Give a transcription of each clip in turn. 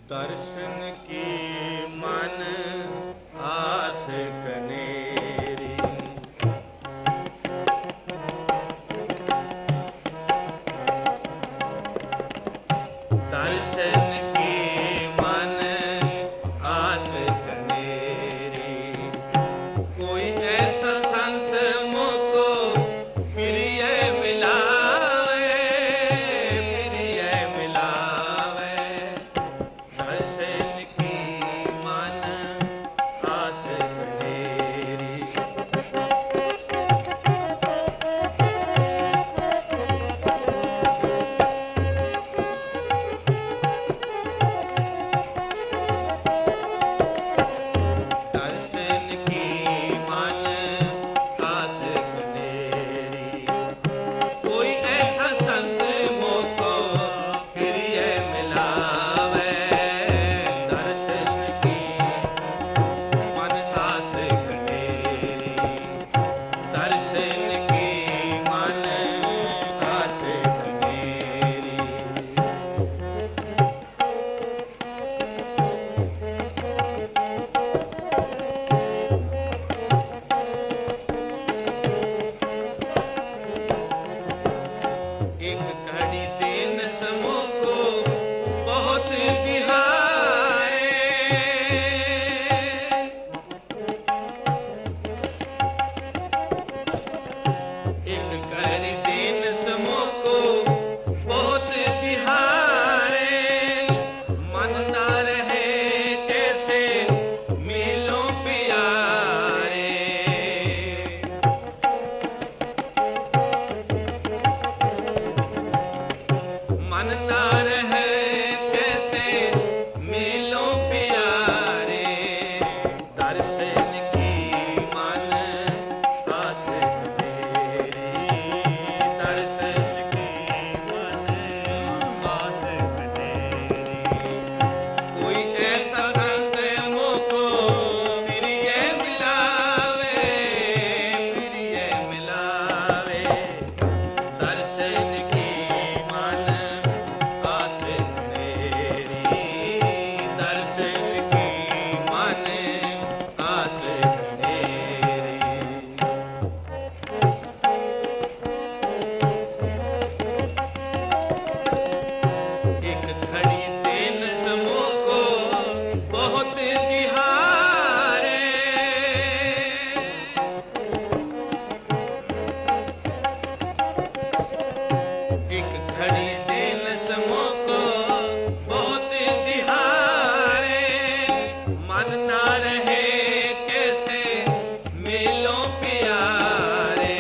दर्शन की मन आस कनेरी। दर्शन की मन आस कनेरी। कोई ऐसा संत मोको प्रिय मिलावे, प्रिय मिलावे। दर्शन की मन आस कनेरी। दर्शन की मन आस कनेरी। कोई ऐसा संत मोको प्रिय मिलावे। दर्शन की मन आस कनेरी। दर्शन की मन आस कनेरी। एक घड़ी दिन समो को बहुत दिहारे। एक घड़ी दिन समो को बहुत दिहारे। मन ना रहे कैसे मिलो प्यारे। मन ना रहे कैसे मिलो प्यारे। दर्शन की मन आस कनेरी। दर्शन की मन आस कनेरी। कोई ऐसा संत मोको प्रिय मिलावे, प्रिय मिलावे। दर्शन की मन आस कनेरी। दर्शन की मन आस कनेरी। एक घड़ी दिन समो को बहुत दिहारे। एक घड़ी दिन समो को बहुत दिहारे। मन ना रहे कैसे मिलो प्यारे।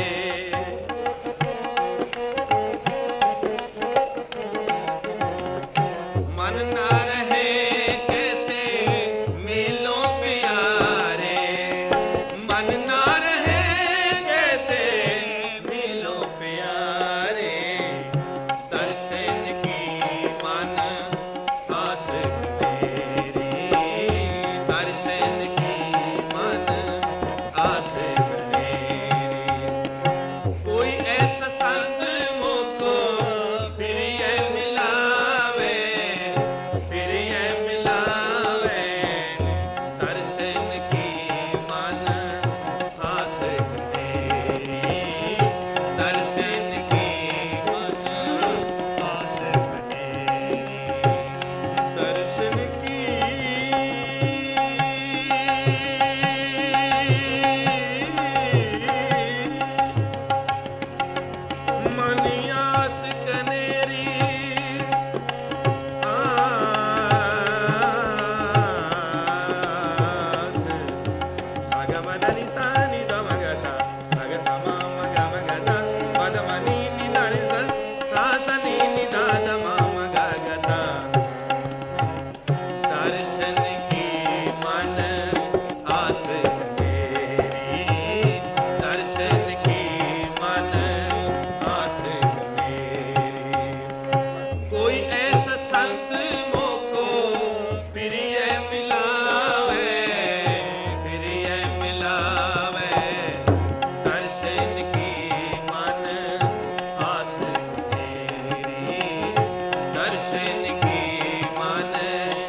मन ना रहे कैसे मिलो प्यारे। मन ना रहे कैसे मिलो प्यारे। दर्शन की मन आस कनेरी। दर्शन की मन आस कनेरी। कोई ऐसा संत मोको प्रिय मिलावे, प्रिय मिलावे। दर्शन की मन आस कनेरी। दर्शन की मन आस कनेरी। दर्शन की मन आस कनेरी। आस साग मदनि सा नि द मग सा मग सा मा मग मग द पद मनि नि द नि सा सा स नि नि द द मा मग ग सा। दर्शन की मन आस कनेरी। दर्शन की मन आस कनेरी। कोई ऐसा संत मोको प्रिय मिलावे, प्रिय मिलावे। दर्शन की मन आस कनेरी। दर्शन की मन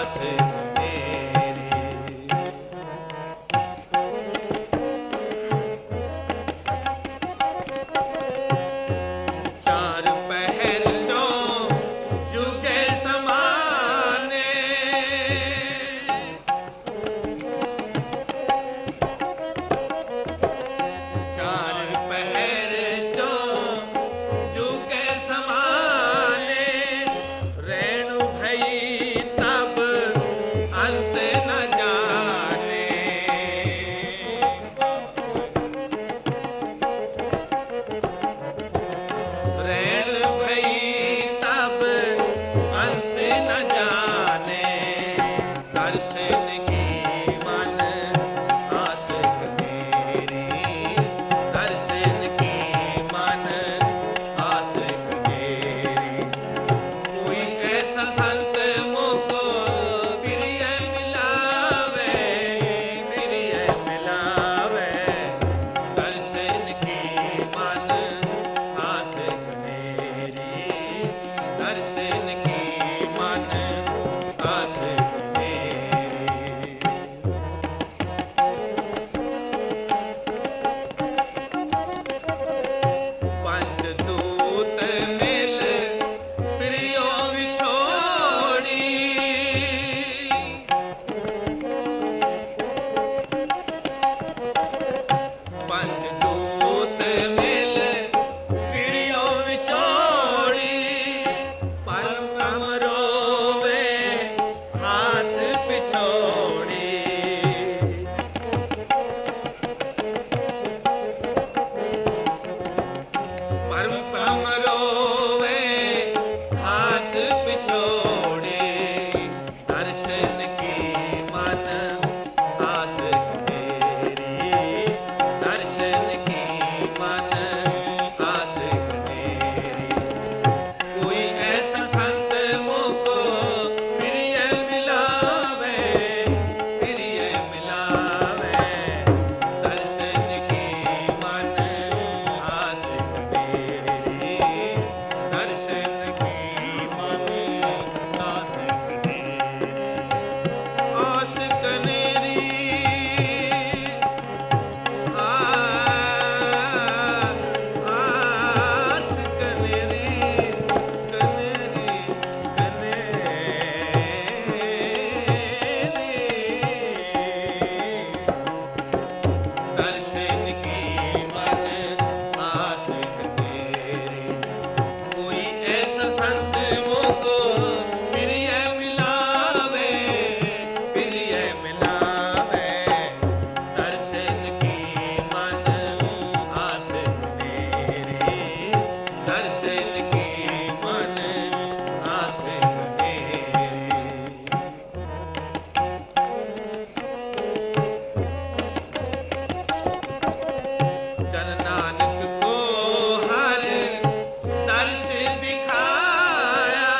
आशिक मेरी। चार पहर जो जुगे समाने, चार पहर जो जुगे समाने, रेणु भई तब अंत न जाने। रेणु भई तब अंत न जाने, दर्शन की मन आशिक मेरी, दर्शन की मन आशिक मेरी। कोई ऐसा संत मोको प्रिय मिलावे, प्रिय मिलावे, दर्शन की मन आशिक मेरी, दर्शन की मन आशिक मेरी। पंचदूत मिल प्रियो विछोड़ी, पंचदूत मिल प्रियो विछोड़ी, परम ब्रह्म रोवे हाथ पिछोड़ी। परम ब्रह्म रोवे हाथ पिछोड़े, दर्शन की मन आशिक मेरी, दर्शन की मन आशिक मेरी। कोई ऐसा संत मोको प्रिय मिलावे, प्रिय मिलावे, दर्शन की मन आशिक मेरी, दर्शन की मन आशिक मेरी। आशिक मेरी, आशिक मेरी, कनेरी, दर्शन की मन आशिक मेरी। कोई ऐसा संत मोको प्रिय मिलावे, प्रिय मिलावे, दर्शन की मन आशिक मेरी, दर्शन की मन आशिक मेरी। जन नानक को हर दर्श दिखाया,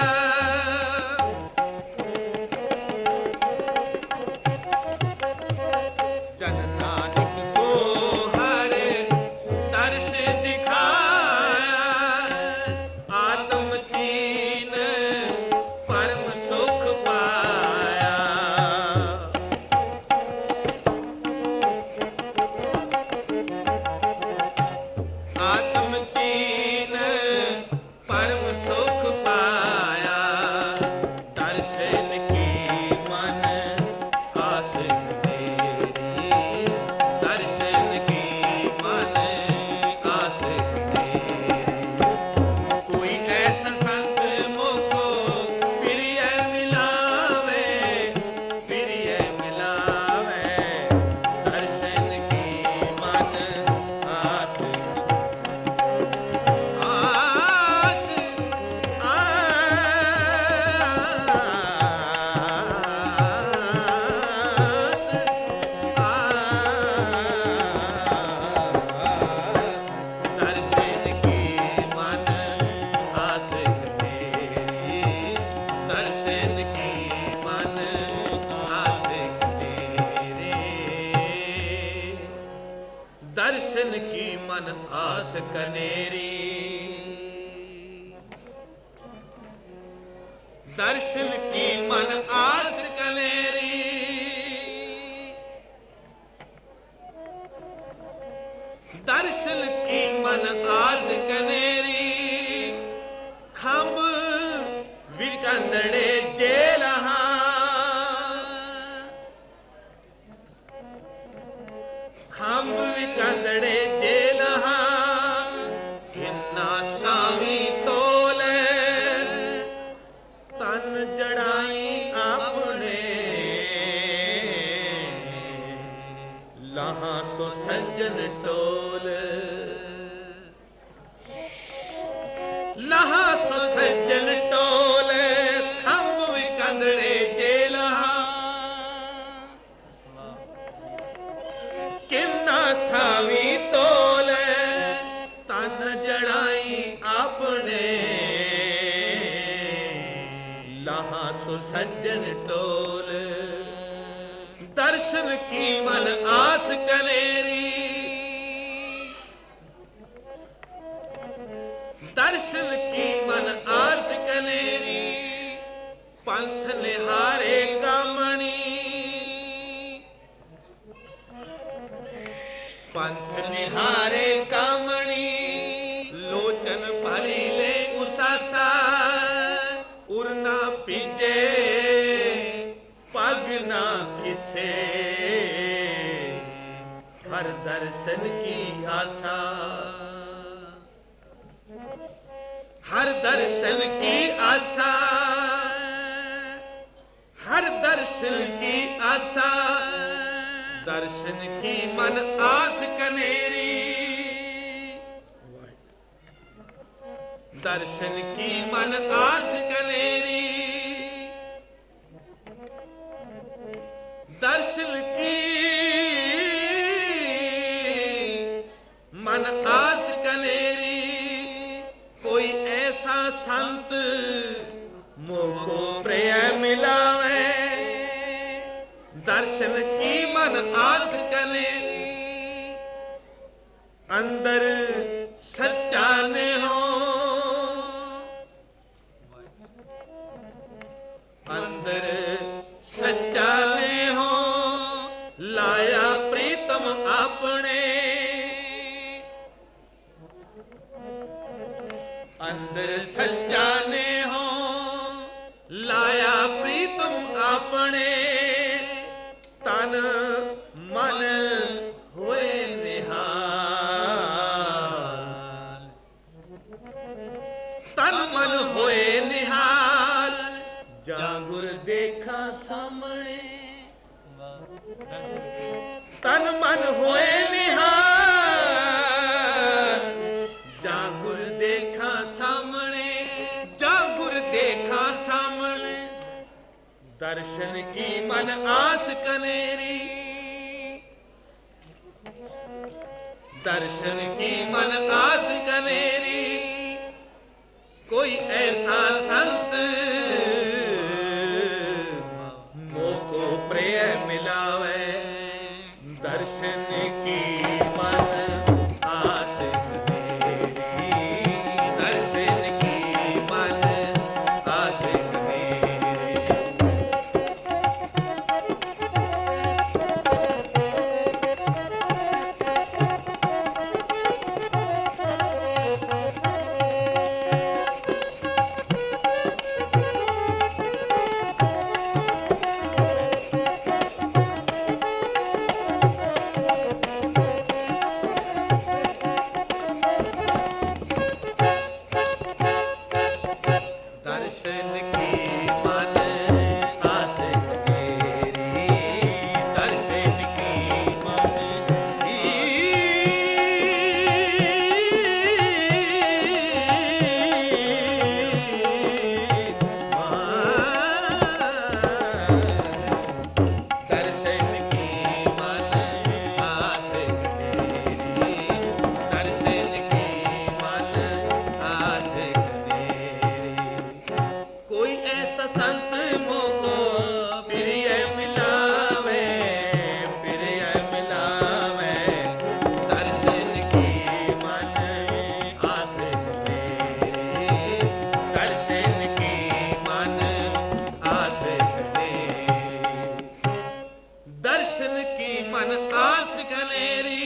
जन नानक को हर दर्श दिखाया, आत्म चीन परम सुख पाया। आत्म चीन परम सुख पाया, दर्शन की मन आशिक मेरी, दर्शन की मन आशिक मेरी। कोई ऐसा संत मोको प्रिय मिलावे, प्रिय मिलावे, दर्शन की मन आशिक दर्शन की मन आशिक मेरी, दर्शन की मन आशिक मेरी। दर्शन की मन आस कनेरी, दर्शन की मन आस सो सज्जन टोल, लहा सो सज्जन टोल, खंब विकंदड़े जेला, किन्ना सावी तोल, तन जड़ाई अपने, लहा सो सज्जन टोल, दर्शन की मन आस कनेरी, दर्शन की मन आस कनेरी, पंथ निहारे कामणी, पंथ निहारे कामणी, लोचन भरी ले उसासा, उड़ना पीजे पग ना किसे, हर दर्शन की आशा, हर दर्शन की आशा, हर दर्शन की आशा, दर्शन की मन आस कनेरी, दर्शन की मन आस कनेरी, दर्शन की मन आस कनेरी, कोई ऐसा संत मोको प्रिय मिलावे, दर्शन की मन आस कनेरी, अंदर सच्चा ने हो, अंदर सच्चा ने हो, लाया प्रीतम अपने, अंदर सच्चा ने हो, लाया प्रीतम अपने, तन मन होए निहाल, तन मन होए निहाल, जागुर देखा सामने, तन मन होए निहाल, जागुर देखा सामने, जागुर देखा सामने, दर्शन की मन आस कनेरी, दर्शन की मन आस कनेरी, कोई ऐसा संत मोको प्रिय मिलावे, दर्शन की मन आस कनेरी, दर्शन की मन आस कनेरी। दर्शन की मन आस कनेरी, दर्शन की मन दर्शन की मन आस कनेरी, दर्शन की मन आस कनेरी, कोई ऐसा संत मोको प्रिय मिलावे, प्रिय मिलावे, दर्शन की मन आस कनेरी, दर्शन की मन आस कनेरी, दर्शन की मन आस कनेरी,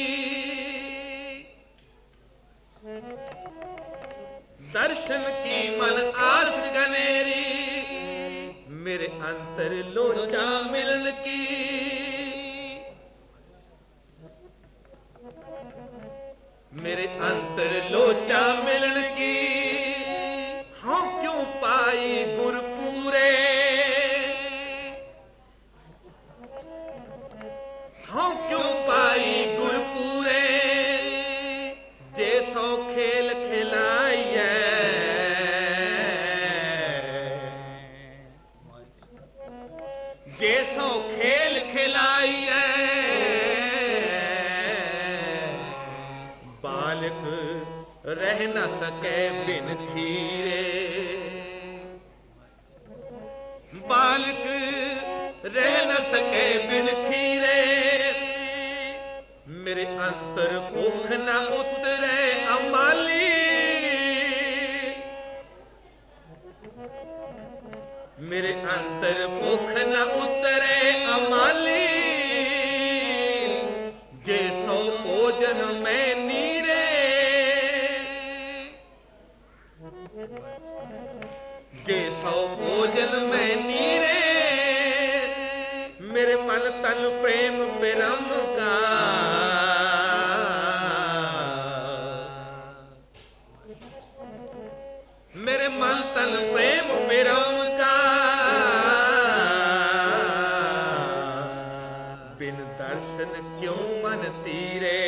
दर्शन की मन आस कनेरी, मेरे अंतर लोचा मिलन की, मेरे अंतर लोचा मिलन की, हाँ क्यों पाई गुरपूरे, हाँ क्यों पाई गुरपूरे, ऐसो खेल खिलाइए बालक रह न सके बिन खीरे, बालक रह न सके बिन खीरे, मेरे अंतर भूख न उतरे अमाली, मेरे अंतर भूख न उतरे अमाली, जैसो भोजन में नीरे, जैसो भोजन में नीरे, मेरे मन तन प्रेम विरम का, मेरे मन तन प्रेम विरम का, बिन दर्शन क्यों मन तीरे,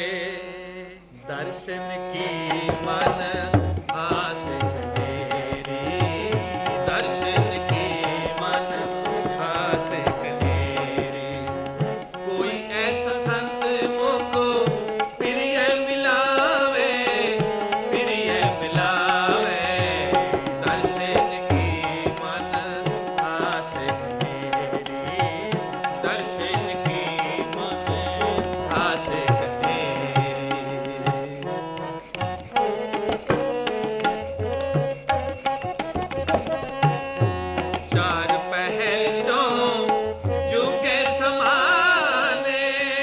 दर्शन की मन आस कनेरी, दर्शन की मन आस कनेरी, कोई ऐसा संत मोको प्रिय मिलावे, प्रिय मिलावे, दर्शन की मन आस कनेरी, दर्शन की मन आस कनेरी। चार पहर चौं जुगे समाने,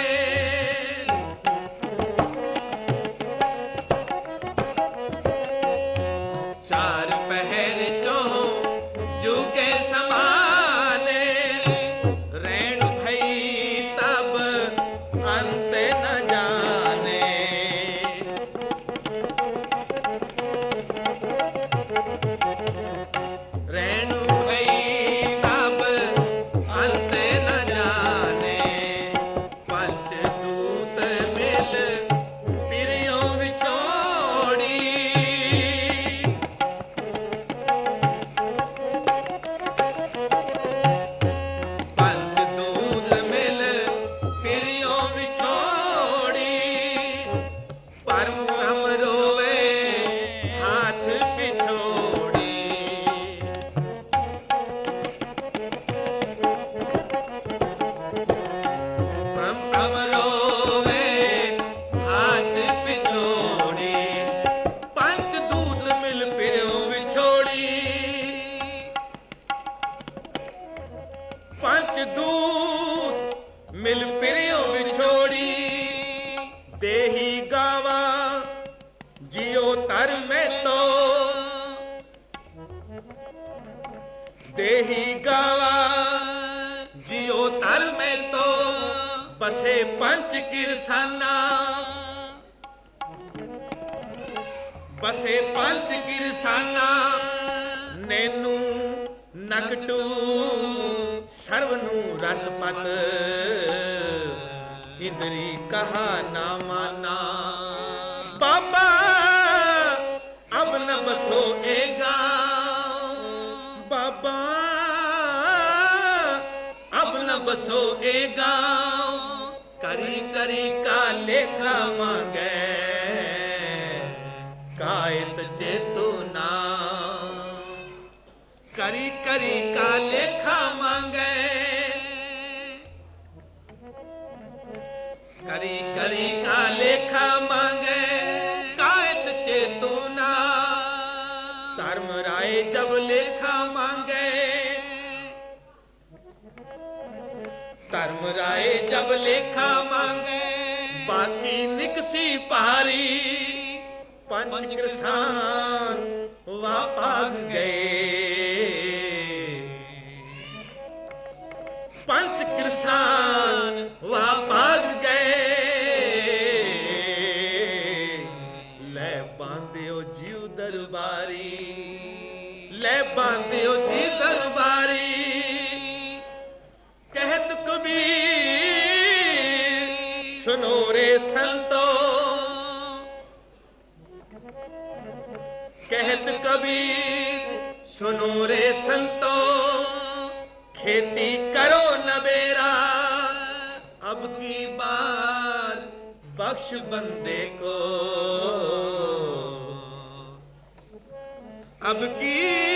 चार पहर चौं जुगे समाने, रैन भई तब अंत न जाने, रैन भई तब अंत न जाने, पंचदूत मिल प्रियों विछोड़ी, पंचदूत मिल प्रियों विछोड़ी, परम ब्रह्म रोवे हाथ पिछोड़ी, परम ब्रह्म रोवे हाथ पिछोड़ी, पंचदूत मिल प्रियों विछोड़ी, पंचदूत मिल प्रियों विछोड़ी, देही गावा जियो तर में तो, देही गावा जियो तर में तो, बसे पंच गिरसाना, बसे पंच गिरसाना, नैनू नकटू सर्वनु रसपत, इंद्री कहा ना माना, बाबा अब न बसो ए गाँव, बाबा अब न बसो ए गाँव, करी करी का लेखा मांगे, कायत चेतो ना, करी करी का लेखा मांगे, करी करी का लेखा मांगे, कायत चेतो ना, धर्म राय जब लेखा मांगे, धर्म राय जब लेखा मांगे, बाकी निकसी पहारी, पंच कृसान वहाँ भाग गए, पंच कृसान वहाँ भाग गए, ले बांधियो जीव दरबारी, ले बांधियो जी दरबारी, कहत कबीर सुनो रे संतो, कहत कबीर सुनो रे संतो, खेती करो न अब की बार बख्श बंदे को, अब की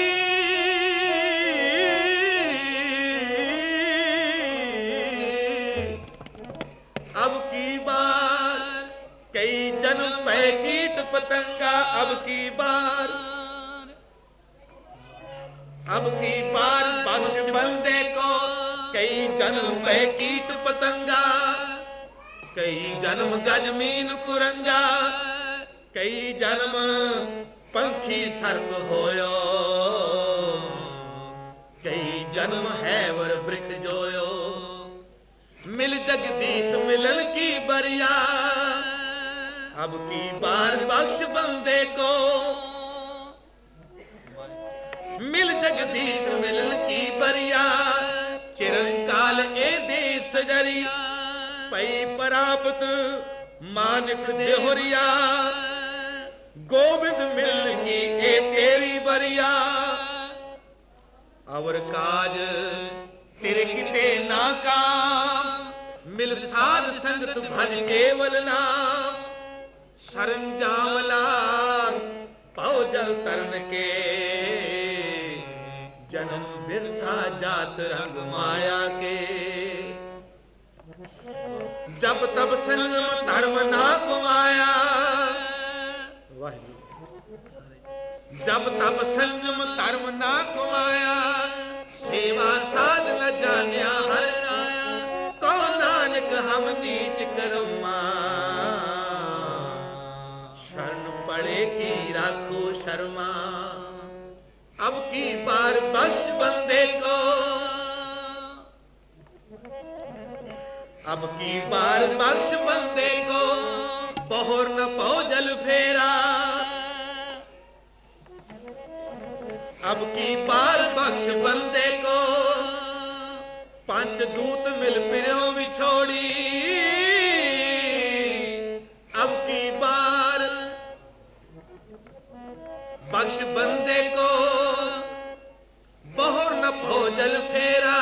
बार कई जन्म पे कीट पतंगा, अब की बार बख्श बंदे को, कई जन्म पे कीट पतंगा, कई जन्म गजमीन कुरंगा, कई जन्म पंखी सर्प होयो, कई जन्म हैवर वृख जोयो। मिल जगदीश मिलन की बरिया, अब की बार बख्श बंदे को, मिल जगदीश मिलन की बरिया, चिरंकाल ए देश जरिया, पई परापत मानख देहुरिया, गोविंद मिलन की ए तेरी बरिया, और काज तेरे किते नाकाम, मिल साध संगत भज केवल नाम, सरंजाम लाग पाओ जल तरन के, जन्म बिरथा जात रंग माया के। जब तब संयम धर्म ना कुमाया, जब तब संयम धर्म ना कुमाया, सेवा साध न जान्या हर राया, तो नानक हम नीच कर्मा, शरण पड़े की राखो शर्मा। अब की बार बख्श बंदे को, अब की बार बख्श बंदे को, बहुर न पौ जल फेरा, अब की बार बख्श बंदे को, पंच दूत मिल फिरो विछोड़ी, अब की बार बख्श बंदे को, बहुर न भोजल फेरा,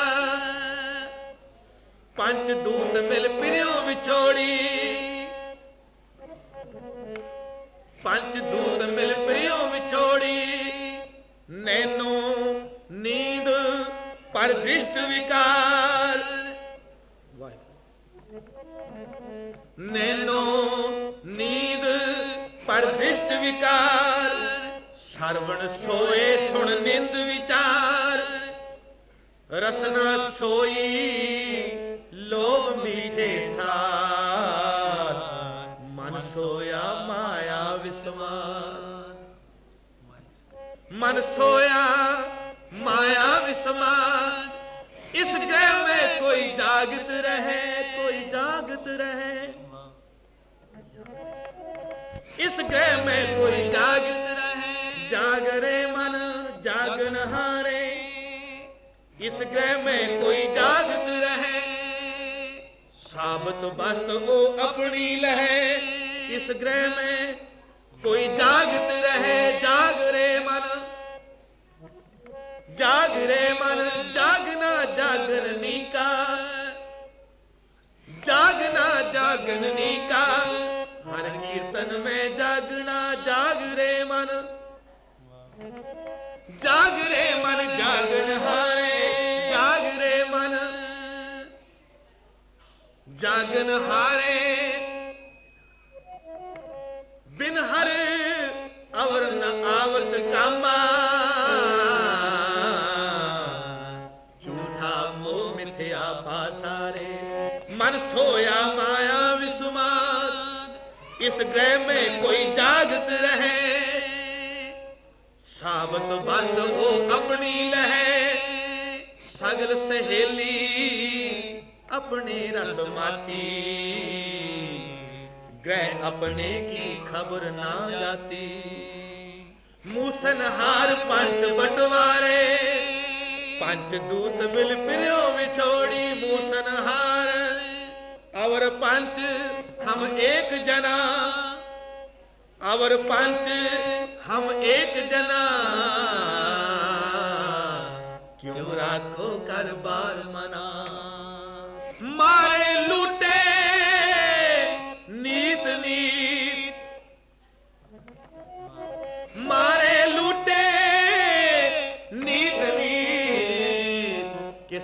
पंच दूत मिल फिरो विछोड़ी, पंच दूत मिल फिरो विछोड़ी, नैनो नींद पर दृष्ट विकार, नैनो नींद पर दृष्ट विकार, श्रवण सोए सुन निंद विचार, रसना सोई लोभ मीठे सार, मन सोया माया विस्मार, मन सोया माया विस्मार। इस ग्रह में कोई जागत रहे, कोई जागत रहे, इस ग्रह में कोई जागत रहे, जागरे मन जागन हारे, इस ग्रह में कोई जागत रहे, साबत बस्त वो अपनी लहे, इस ग्रह में कोई जागत रहे, जागरे मन जागरे मन, जागना जागरनी का, जागना जागरनी का, हर कीर्तन में जागना जागरे मन, जागरे मन जागन हारे, जागरे मन जागन हारे, बिन हर अवर न आवस कामा, झूठा मोह मिथ्या पासारे, मन सोया माया विस्माद। इस ग्रह में कोई जागत रहे, साबत बस्त वो अपनी लहे, सगल सहेली अपने रसमाती, ग्रह अपने की खबर ना जाती। मूसनहार पंच बटवारे, पंच दूत मिल फिरो विछोड़ी, मूसनहार और पंच हम एक जना, और पंच हम एक जना, क्यों राखो कर बार मना, मारे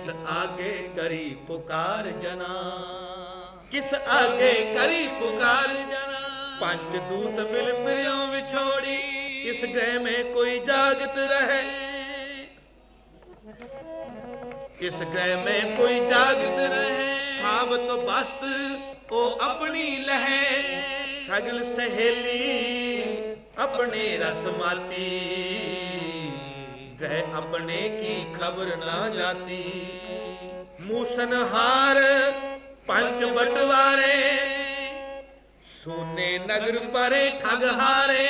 किस आगे करी पुकार जना, किस आगे करी पुकार जना। पंचदूत मिल प्रियों विछोड़ी, इस ग्रह में कोई जागत रहे, इस ग्रह में कोई जागत रहे। साबत वस्त ओ अपनी लहे, सगल सहेली अपने रसमाती, ग्रह अपने की खबर ना जाती। मूसनहार पंच बटवारे, सोने नगर परे ठग हारे,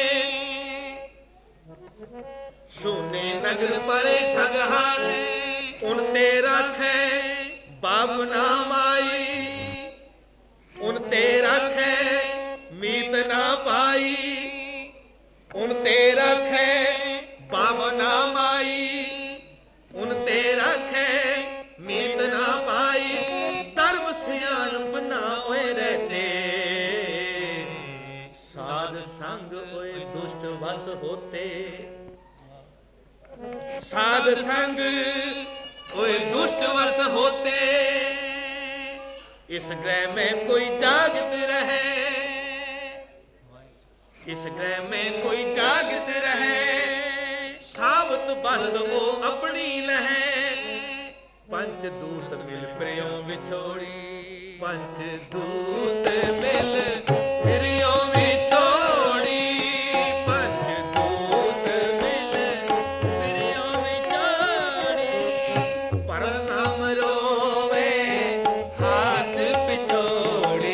सोने नगर परे ठग हारे। उन ते रखे बाप नाम आई, उन ते रखे मीत ना पाई, उन ते रखे बाप नाम आई, उन ते रखे मीत ना पाई। धर्म सियान बना ओए रहते, साध संग ओए दुष्ट वस होते, साध संग ओए दुष्ट वस होते। इस ग्रह में कोई जागत रहे, इस ग्रह में कोई जागत रहे। सावत बस वो अपनी लहे, पंचदूत मिल प्रियों विछोड़ी, पंचदूत मिल प्रियों विछोड़ी, पंचदूत मिल प्रियों विछोड़ी। परनाम रोवे हाथ पिछोड़ी,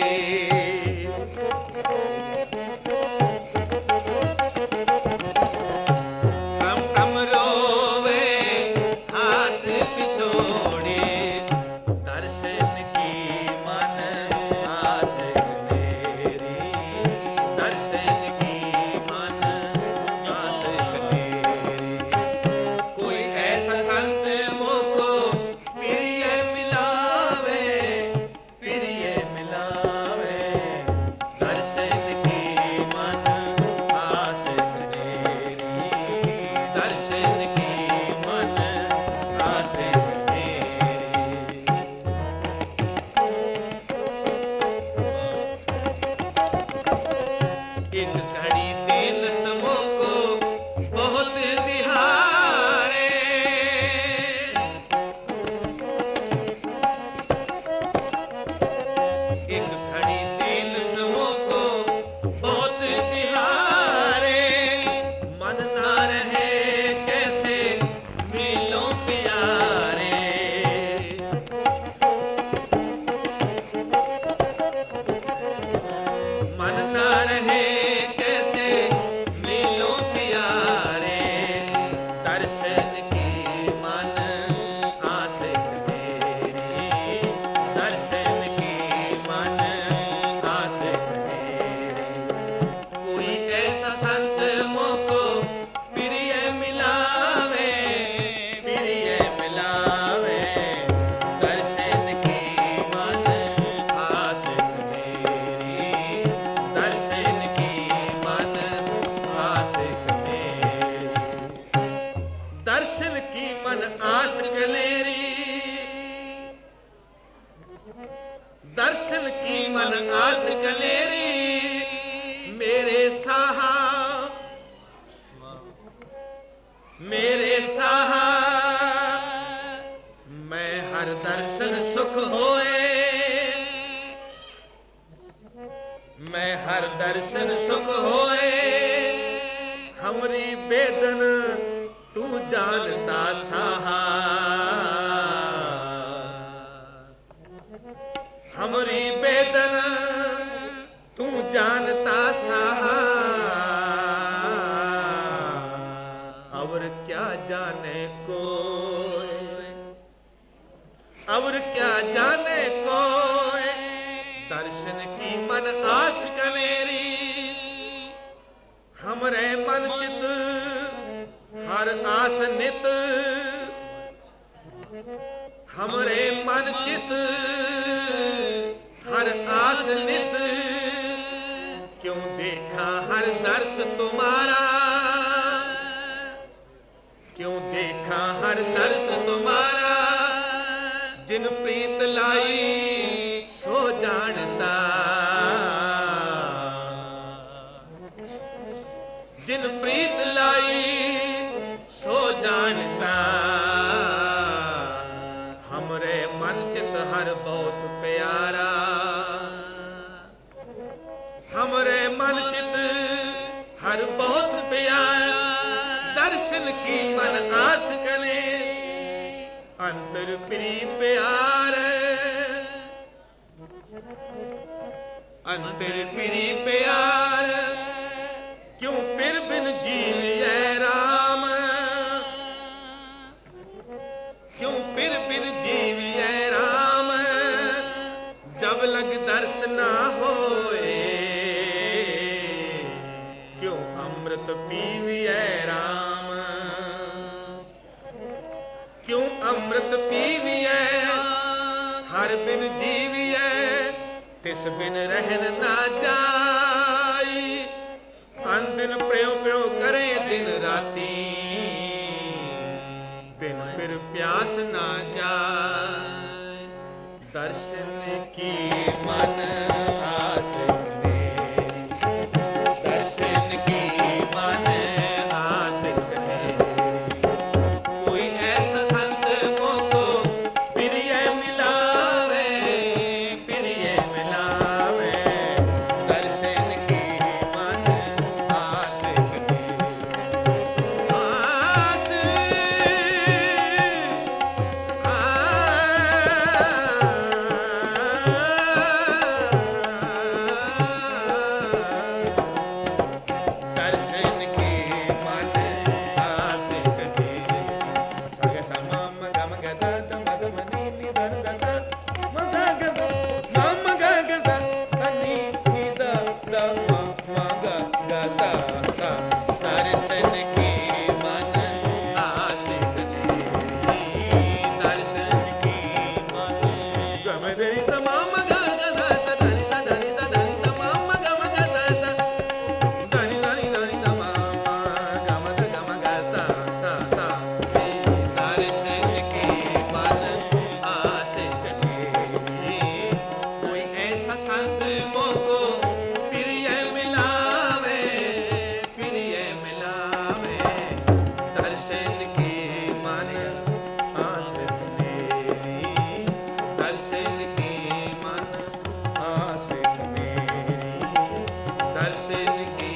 परम रोवे हाथ पिछोड़ी। दर्शन की मन आस मेरी, दर्शन की मन आस मेरी। कोई ऐसा संत मोको प्रिय मिलावे, प्रिय मिलावे। दर्शन की मन आस मेरी, दर्शन की मन आस मेरी। एक घड़ी दिन समो को बहुत दिहारे, एक घड़ी दिन समो को बहुत दिहारे। मन ना रहे कैसे मिलो प्यारे, मन ना रहे कैसे मिलो प्यारे। दर्शन की मन आस मेरी, दर्शन की मन आस मेरी। कोई ऐसा संत मोको प्रिय मिलावे, प्रिय मिलावे। दर्शन की मन आस मेरी, दर्शन की मन आस मेरी। दर्शन की मन आस कलेरी, दर्शन की मन आस कलेरी। मेरे साहा, मेरे साहा, मैं हर दर्शन सुख होए, मैं हर दर्शन सुख होए। हमरी बेदन तू जानता साहा, हमरी बेदन तू जानता साहा। और क्या जाने कोई, और क्या जाने कोई। दर्शन की मन आस कलेरी, हमरे मन चित हर आस नित, हमरे मन चित हर आस नित। क्यों देखा हर दर्श तुम्हारा, क्यों देखा हर दर्श तुम्हारा। जिन प्रीत लाई सो जानता, जिन प्रीत लाई सो जानता, हमरे मन चित हर बहुत प्यारा, हमरे मन चित हर बहुत प्यारा, दर्शन की मन आस कले, अंतर प्री प्यार, अंतर प्री प्यार, क्यों फिर बिन जीविए राम, क्यों फिर बिन जीविए राम, जब लग दर्श ना होए, क्यों अमृत पीविए राम, क्यों अमृत पीविए, हर बिन जीविए, तिस बिन रहन ना जाई, अनदिन प्रियो प्रियो करे दिन राती, बिन फिर प्यास ना जाए, दर्शन की मन आस करे, दर्शन की मन आस करे, कोई ऐसा संत मोको प्रिय मिलावे, प्रिय मिलावे, दर्शन की मन आस करे, आस दर्शन की मन आस करे, सग सम ग म ग द द म द म नि नि द द स म ग ग स म म ग ग स द नि नि द द म ग ग स स, दर्शन की मन आस करे, दर्शन की मन ग म ध नि स म म ग ग स स ध नि स ध नि स ध नि स म म ग म ग स स, धनि धनि धनि ध म म ग म ध ग म ग स स स, दर्शन की मन आस करे, कोई ऐसा संत मोको प्रिय मिलावे, प्रिय मिलावे, दर्शन की मन आस करे, दर्शन की मन आस करे, दर्शन की